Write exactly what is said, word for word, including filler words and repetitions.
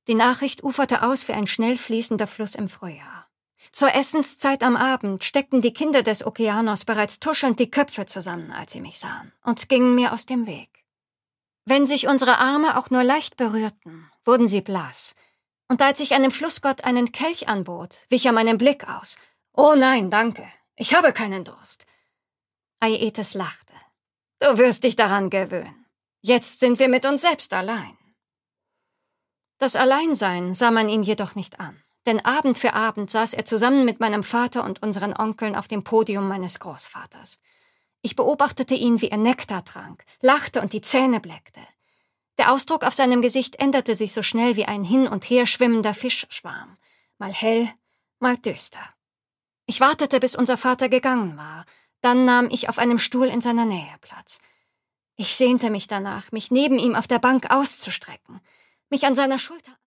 Die Nachricht uferte aus wie ein schnell fließender Fluss im Frühjahr. Zur Essenszeit am Abend steckten die Kinder des Okeanos bereits tuschelnd die Köpfe zusammen, als sie mich sahen, und gingen mir aus dem Weg. Wenn sich unsere Arme auch nur leicht berührten, wurden sie blass. Und als ich einem Flussgott einen Kelch anbot, wich er meinen Blick aus. »Oh nein, danke, ich habe keinen Durst.« Aietes lachte. »Du wirst dich daran gewöhnen. Jetzt sind wir mit uns selbst allein.« Das Alleinsein sah man ihm jedoch nicht an, denn Abend für Abend saß er zusammen mit meinem Vater und unseren Onkeln auf dem Podium meines Großvaters. Ich beobachtete ihn, wie er Nektar trank, lachte und die Zähne bleckte. Der Ausdruck auf seinem Gesicht änderte sich so schnell wie ein hin- und her schwimmender Fischschwarm, mal hell, mal düster. Ich wartete, bis unser Vater gegangen war, dann nahm ich auf einem Stuhl in seiner Nähe Platz. Ich sehnte mich danach, mich neben ihm auf der Bank auszustrecken, mich an seiner Schulter